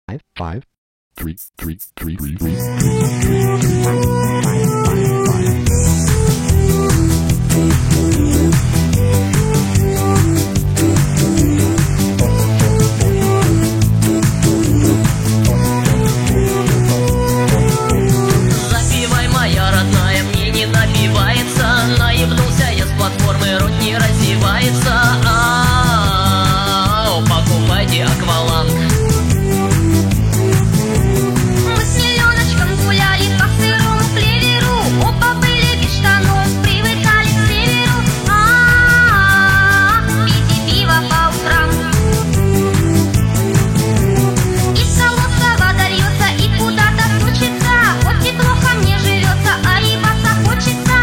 Five, three, three, three, three, Запивай, моя родная, мне не напивается. Наебнулся я с платформы, рот не разевается. Покупайте акваланг. Мы с Миленочком гуляли по сырому клеверу. Оба были без штанов, привыкали к северу. Пейте пиво по утрам. Из колодца вода льется и куда-то стучится. Хоть и плохо мне живется, а ебаться хочется.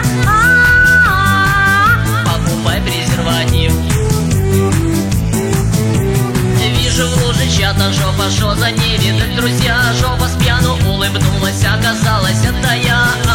Покупай презерватив. Вижу в луже чата жопа, шо за не видать, друзья. Жопа с пьяну улыбнулась, оказалось, это я.